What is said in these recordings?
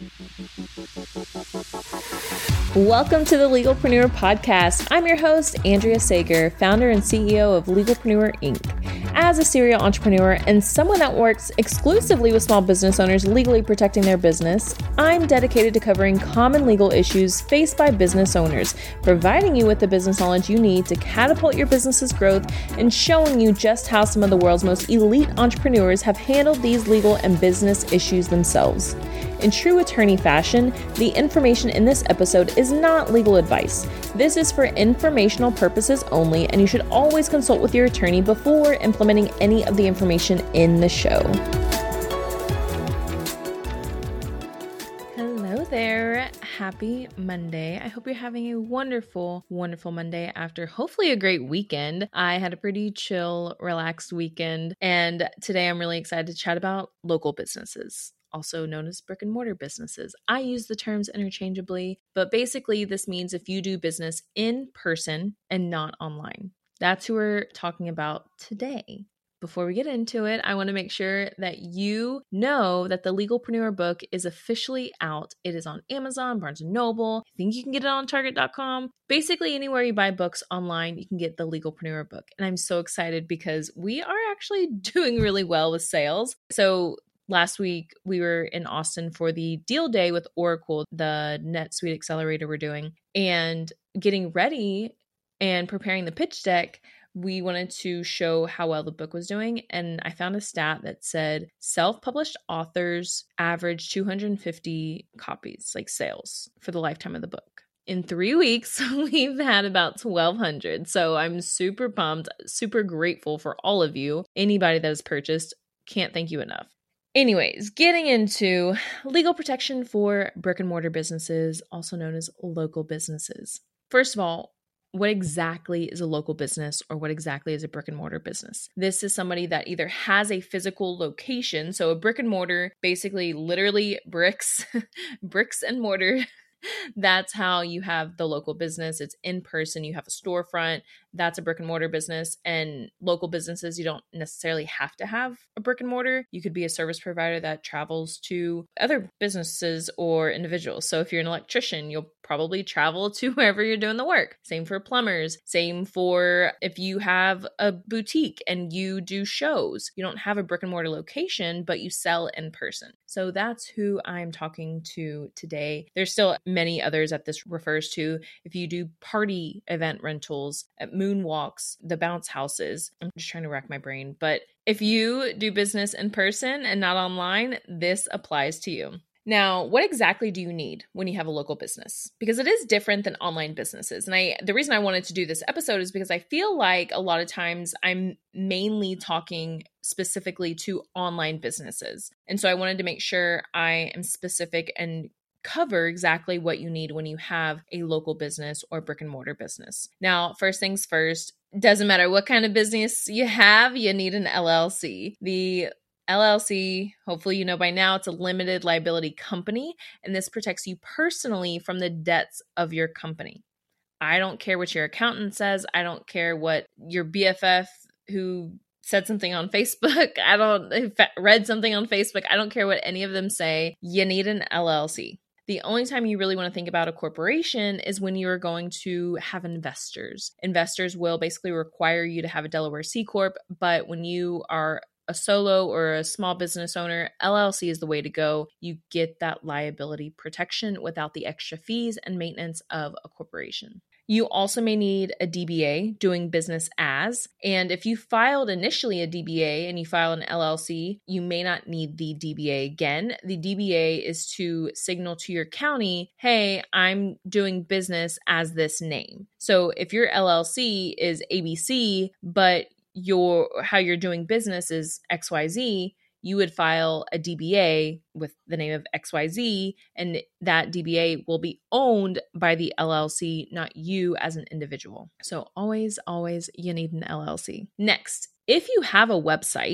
Welcome to the Legalpreneur Podcast. I'm your host, Andrea Sager, founder and CEO of Legalpreneur Inc. As a serial entrepreneur and someone that works exclusively with small business owners legally protecting their business, I'm dedicated to covering common legal issues faced by business owners, providing you with the business knowledge you need to catapult your business's growth and showing you just how some of the world's most elite entrepreneurs have handled these legal and business issues themselves. In true attorney fashion, the information in this episode is not legal advice. This is for informational purposes only, and you should always consult with your attorney before implementing any of the information in the show. Hello there. Happy Monday. I hope you're having a wonderful, wonderful Monday after hopefully a great weekend. I had a pretty chill, relaxed weekend, and today I'm really excited to chat about local businesses, also known as brick and mortar businesses. I use the terms interchangeably, but basically this means if you do business in person and not online. That's who we're talking about today. Before we get into it, I want to make sure that you know that the Legalpreneur book is officially out. It is on Amazon, Barnes & Noble. I think you can get it on Target.com. Basically, anywhere you buy books online, you can get the Legalpreneur book. And I'm so excited because we are actually doing really well with sales. So last week, we were in Austin for the deal day with Oracle, the NetSuite accelerator we're doing, and getting ready and preparing the pitch deck. We wanted to show how well the book was doing. And I found a stat that said self-published authors average 250 copies, like sales, for the lifetime of the book. In 3 weeks, we've had about 1,200. So I'm super pumped, super grateful for all of you. Anybody that has purchased, can't thank you enough. Anyways, getting into legal protection for brick and mortar businesses, also known as local businesses. First of all, what exactly is a local business or what exactly is a brick and mortar business? This is somebody that either has a physical location. So a brick and mortar, basically literally bricks, bricks and mortar. That's how you have the local business. It's in person. You have a storefront. That's a brick and mortar business. And local businesses, you don't necessarily have to have a brick and mortar. You could be a service provider that travels to other businesses or individuals. So if you're an electrician, you'll probably travel to wherever you're doing the work. Same for plumbers. Same for if you have a boutique and you do shows. You don't have a brick and mortar location, but you sell in person. So that's who I'm talking to today. There's still many others that this refers to. If you do party event rentals, at moonwalks, the bounce houses, I'm just trying to rack my brain. But if you do business in person and not online, this applies to you. Now, what exactly do you need when you have a local business? Because it is different than online businesses. And the reason I wanted to do this episode is because I feel like a lot of times I'm mainly talking specifically to online businesses. And so I wanted to make sure I am specific and cover exactly what you need when you have a local business or brick and mortar business. Now, first things first, doesn't matter what kind of business you have, you need an LLC. The LLC, hopefully you know by now, it's a limited liability company, and this protects you personally from the debts of your company. I don't care what your accountant says. I don't care what your BFF who said something on Facebook. Read something on Facebook. I don't care what any of them say. You need an LLC. The only time you really want to think about a corporation is when you're going to have investors. Investors will basically require you to have a Delaware C Corp, but when you are a solo or a small business owner, LLC is the way to go. You get that liability protection without the extra fees and maintenance of a corporation. You also may need a DBA, doing business as, and if you filed initially a DBA and you file an LLC, you may not need the DBA again. The DBA is to signal to your county, hey, I'm doing business as this name. So if your LLC is ABC, but how you're doing business is XYZ, you would file a DBA with the name of XYZ, and that DBA will be owned by the LLC, not you as an individual. So always, you need an LLC. Next, if you have a website,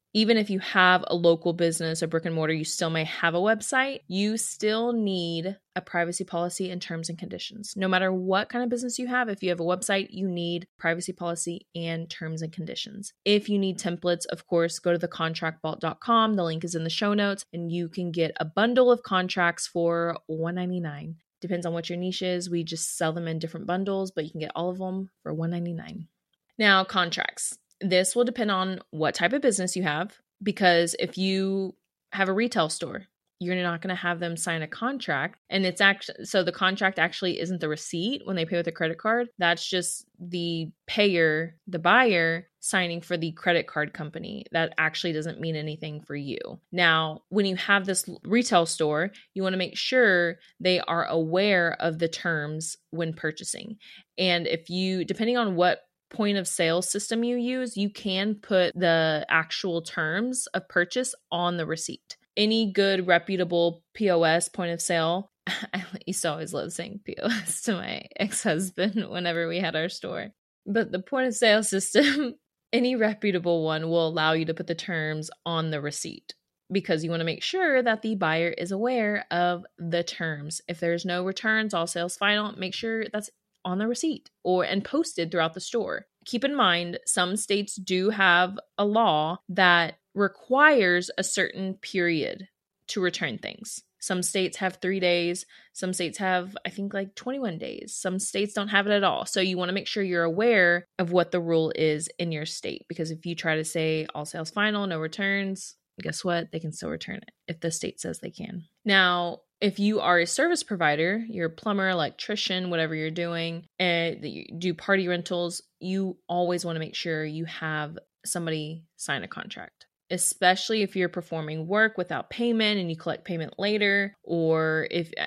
even if you have a local business, a brick and mortar, you still may have a website. You still need a privacy policy and terms and conditions. No matter what kind of business you have, if you have a website, you need privacy policy and terms and conditions. If you need templates, of course, go to thecontractvault.com. The link is in the show notes, and you can get a bundle of contracts for $199. Depends on what your niche is. We just sell them in different bundles, but you can get all of them for $199. Now, contracts. This will depend on what type of business you have, because if you have a retail store, you're not going to have them sign a contract. And it's actually, so the contract actually isn't the receipt when they pay with a credit card. That's just the payer, the buyer, signing for the credit card company. That actually doesn't mean anything for you. Now, when you have this retail store, you want to make sure they are aware of the terms when purchasing. And if you, depending on what point of sale system you use, you can put the actual terms of purchase on the receipt. Any good reputable POS, point of sale, I used to always love saying POS to my ex-husband whenever we had our store. But the point of sale system, any reputable one will allow you to put the terms on the receipt, because you want to make sure that the buyer is aware of the terms. If there's no returns, all sales final, make sure that's on the receipt and posted throughout the store. Keep in mind, some states do have a law that requires a certain period to return things. Some states have 3 days. Some states have, I think, like 21 days. Some states don't have it at all. So you want to make sure you're aware of what the rule is in your state, because if you try to say all sales final, no returns, guess what? They can still return it if the state says they can. Now, if you are a service provider, you're a plumber, electrician, whatever you're doing, and you do party rentals, you always want to make sure you have somebody sign a contract, especially if you're performing work without payment and you collect payment later. Or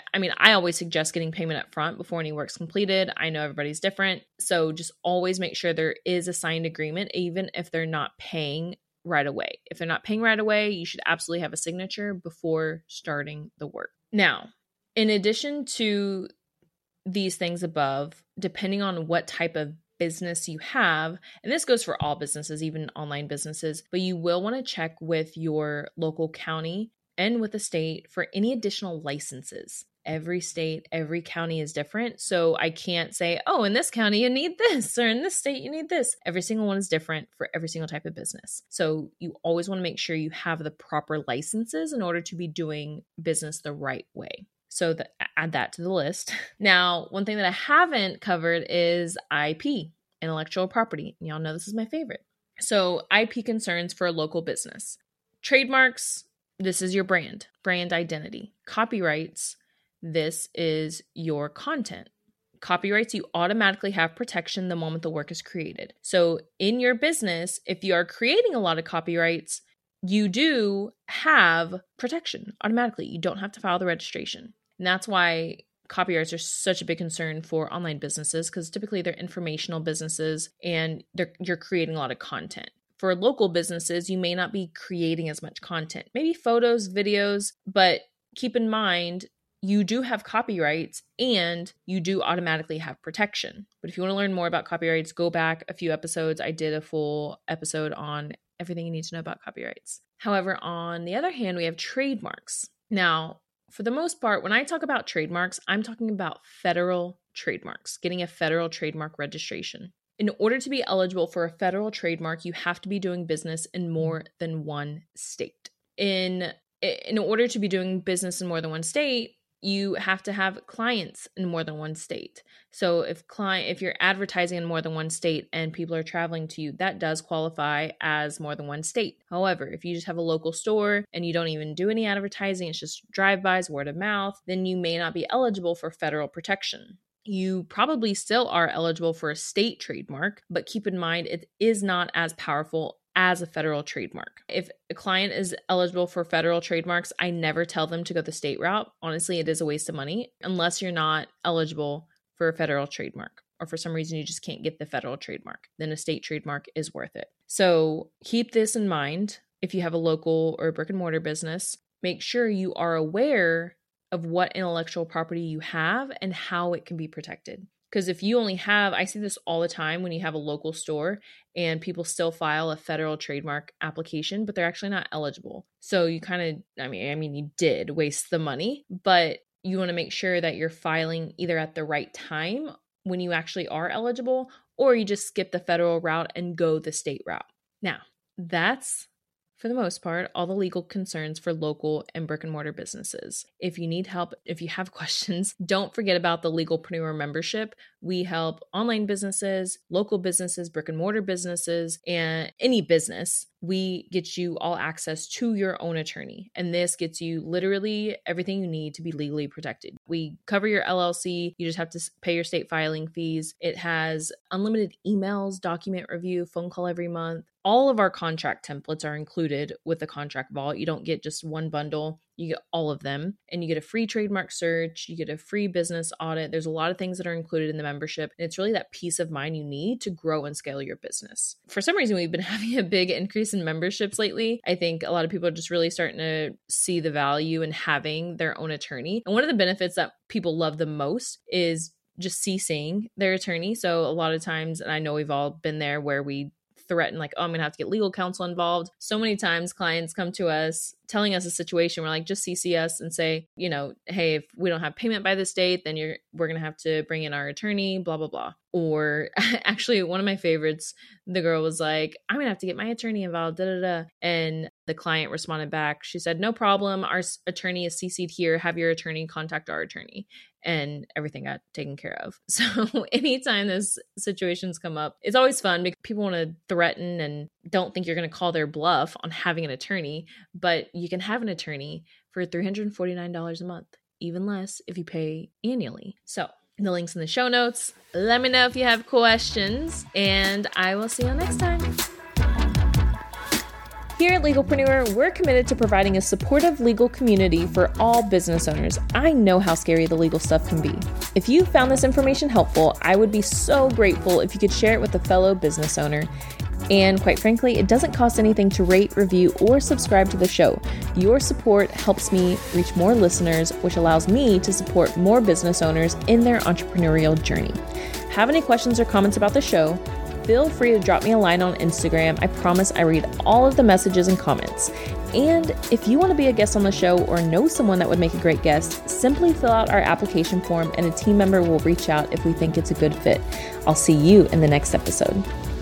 I always suggest getting payment up front before any work's completed. I know everybody's different. So just always make sure there is a signed agreement, even if they're not paying right away. If they're not paying right away, you should absolutely have a signature before starting the work. Now, in addition to these things above, depending on what type of business you have, and this goes for all businesses, even online businesses, but you will want to check with your local county and with the state for any additional licenses. Every state, every county is different. So I can't say, oh, in this county you need this, or in this state you need this. Every single one is different for every single type of business. So you always want to make sure you have the proper licenses in order to be doing business the right way. So add that to the list. Now, one thing that I haven't covered is IP, intellectual property. Y'all know this is my favorite. So IP concerns for a local business. Trademarks, this is your brand identity. Copyrights, this is your content. Copyrights, you automatically have protection the moment the work is created. So in your business, if you are creating a lot of copyrights, you do have protection automatically. You don't have to file the registration. And that's why copyrights are such a big concern for online businesses, because typically they're informational businesses and you're creating a lot of content. For local businesses, you may not be creating as much content, maybe photos, videos, but keep in mind, you do have copyrights and you do automatically have protection. But if you want to learn more about copyrights, go back a few episodes. I did a full episode on everything you need to know about copyrights. However, on the other hand, we have trademarks. Now, for the most part, when I talk about trademarks, I'm talking about federal trademarks, getting a federal trademark registration. In order to be eligible for a federal trademark, you have to be doing business in more than one state. In order to be doing business in more than one state, you have to have clients in more than one state. So if you're advertising in more than one state and people are traveling to you, that does qualify as more than one state. However, if you just have a local store and you don't even do any advertising, it's just drive-bys, word of mouth, then you may not be eligible for federal protection. You probably still are eligible for a state trademark, but keep in mind it is not as powerful as a federal trademark. If a client is eligible for federal trademarks, I never tell them to go the state route. Honestly, it is a waste of money unless you're not eligible for a federal trademark, or for some reason you just can't get the federal trademark. Then a state trademark is worth it. So keep this in mind. If you have a local or brick and mortar business, make sure you are aware of what intellectual property you have and how it can be protected. Because if you only have, I see this all the time when you have a local store and people still file a federal trademark application, but they're actually not eligible. So you kind of, you did waste the money, but you want to make sure that you're filing either at the right time when you actually are eligible, or you just skip the federal route and go the state route. Now, that's, for the most part, all the legal concerns for local and brick and mortar businesses. If you need help, if you have questions, don't forget about the Legalpreneur membership. We help online businesses, local businesses, brick and mortar businesses, and any business. We get you all access to your own attorney. And this gets you literally everything you need to be legally protected. We cover your LLC. You just have to pay your state filing fees. It has unlimited emails, document review, phone call every month. All of our contract templates are included with the contract vault. You don't get just one bundle. You get all of them, and you get a free trademark search. You get a free business audit. There's a lot of things that are included in the membership. And it's really that peace of mind you need to grow and scale your business. For some reason, we've been having a big increase in memberships lately. I think a lot of people are just really starting to see the value in having their own attorney. And one of the benefits that people love the most is just ceasing their attorney. So a lot of times, and I know we've all been there, where we threaten like, oh, I'm going to have to get legal counsel involved. So many times clients come to us telling us a situation where like, just CC us and say, hey, if we don't have payment by this date, then we're going to have to bring in our attorney, blah, blah, blah. Or actually one of my favorites, the girl was like, I'm going to have to get my attorney involved, da, da, da. And the client responded back. She said, no problem. Our attorney is CC'd here. Have your attorney contact our attorney. And everything got taken care of. So anytime those situations come up, it's always fun because people want to threaten and don't think you're going to call their bluff on having an attorney, but you can have an attorney for $349 a month, even less if you pay annually. So the link's in the show notes. Let me know if you have questions, and I will see you next time. Here at Legalpreneur, we're committed to providing a supportive legal community for all business owners. I know how scary the legal stuff can be. If you found this information helpful, I would be so grateful if you could share it with a fellow business owner. And quite frankly, it doesn't cost anything to rate, review, or subscribe to the show. Your support helps me reach more listeners, which allows me to support more business owners in their entrepreneurial journey. Have any questions or comments about the show? Feel free to drop me a line on Instagram. I promise I read all of the messages and comments. And if you want to be a guest on the show or know someone that would make a great guest, simply fill out our application form and a team member will reach out if we think it's a good fit. I'll see you in the next episode.